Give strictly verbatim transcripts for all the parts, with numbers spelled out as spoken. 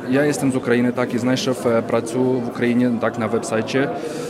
Ja jestem z Ukrainy, tak, i znasz, pracuję w Ukrainie, tak, na websajcie,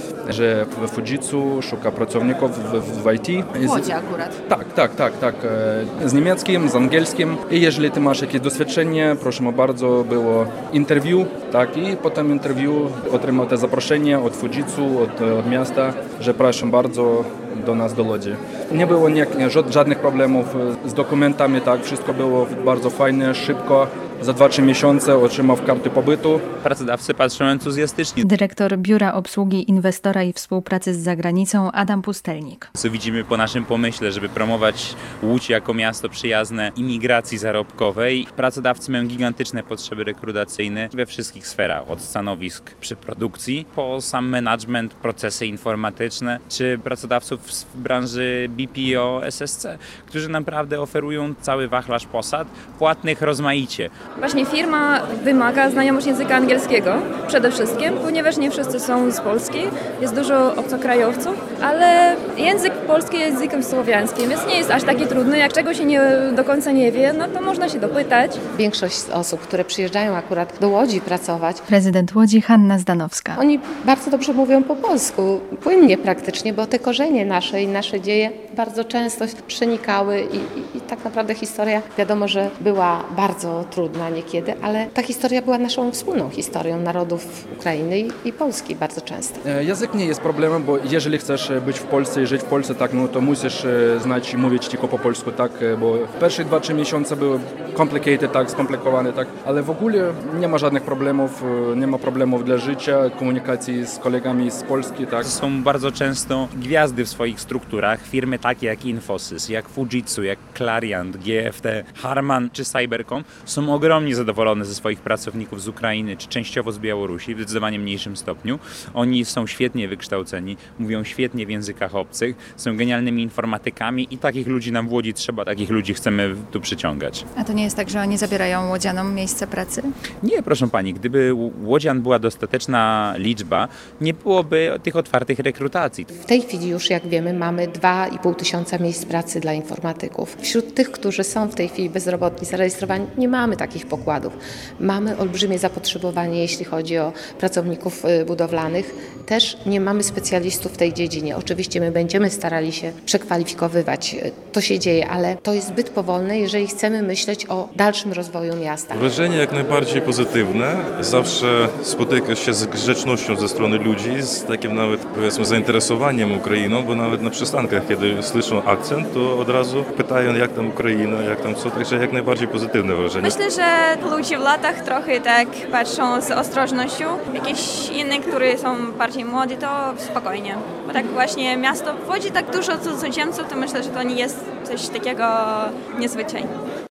że w Fujitsu szuka pracowników w, w, w I T. W Łodzi akurat. Tak, tak, tak, tak. Z niemieckim, z angielskim. I jeżeli ty masz jakieś doświadczenie, proszę bardzo, było interview, tak, i potem interview otrzymał te zaproszenie od Fujitsu, od, od miasta, że proszę bardzo do nas do Łodzi. Nie było nie, żadnych problemów z dokumentami, tak, wszystko było bardzo fajne, szybko. Za dwa trzy miesiące otrzymał karty pobytu. Pracodawcy patrzą entuzjastycznie. Dyrektor Biura Obsługi Inwestora i Współpracy z Zagranicą Adam Pustelnik. Co widzimy po naszym pomyśle, żeby promować Łódź jako miasto przyjazne imigracji zarobkowej. Pracodawcy mają gigantyczne potrzeby rekrutacyjne we wszystkich sferach. Od stanowisk przy produkcji, po sam management, procesy informatyczne, czy pracodawców w branży B P O, S S C, którzy naprawdę oferują cały wachlarz posad, płatnych rozmaicie. Właśnie firma wymaga znajomości języka angielskiego przede wszystkim, ponieważ nie wszyscy są z Polski, jest dużo obcokrajowców, ale język polski jest językiem słowiańskim, więc nie jest aż taki trudny. Jak czegoś się nie, do końca nie wie, no to można się dopytać. Większość osób, które przyjeżdżają akurat do Łodzi pracować, Prezydent Łodzi Hanna Zdanowska. oni bardzo dobrze mówią po polsku, płynnie praktycznie, bo te korzenie nasze i nasze dzieje bardzo często przenikały i, i, i tak naprawdę historia, wiadomo, że była bardzo trudna niekiedy, ale ta historia była naszą wspólną historią narodów Ukrainy i, i Polski bardzo często. Język nie jest problemem, bo jeżeli chcesz być w Polsce i żyć w Polsce, tak, no to musisz znać i mówić tylko po polsku, tak, bo pierwsze dwa trzy miesiące były complicated, tak, skomplikowane, tak, ale w ogóle nie ma żadnych problemów, nie ma problemów dla życia, komunikacji z kolegami z Polski, tak. Są bardzo często gwiazdy w swoich strukturach, firmy takie jak Infosys, jak Fujitsu, jak Clariant, G F T, Harman czy Cybercom są ogromnie zadowolone ze swoich pracowników z Ukrainy czy częściowo z Białorusi, w zdecydowanie mniejszym stopniu. Oni są świetnie wykształceni, mówią świetnie w językach obcych, są genialnymi informatykami i takich ludzi nam w Łodzi trzeba, takich ludzi chcemy tu przyciągać. A to nie jest tak, że oni zabierają łodzianom miejsce pracy? Nie, proszę pani, gdyby łodzian była dostateczna liczba, nie byłoby tych otwartych rekrutacji. W tej chwili już, jak wiemy, mamy dwa i pół tysiąca miejsc pracy dla informatyków. Wśród tych, którzy są w tej chwili bezrobotni, zarejestrowani, nie mamy takich pokładów. Mamy olbrzymie zapotrzebowanie, jeśli chodzi o pracowników budowlanych. Też nie mamy specjalistów w tej dziedzinie. Oczywiście my będziemy starali się przekwalifikowywać. To się dzieje, ale to jest zbyt powolne, jeżeli chcemy myśleć o dalszym rozwoju miasta. Wrażenie jak najbardziej pozytywne. Zawsze spotykasz się z grzecznością ze strony ludzi, z takim nawet, powiedzmy, zainteresowaniem Ukrainą, bo nawet na przystankach, kiedy słyszą akcent, to od razu pytają, jak tam Ukraina, jak tam co, także jak najbardziej pozytywne wrażenie. Myślę, że ludzie w latach trochę tak patrzą z ostrożnością. Jakieś inne, które są bardziej młodzi, to spokojnie. Bo tak właśnie miasto wchodzi tak dużo cudzoziemców, to myślę, że to nie jest coś takiego niezwyczajnego.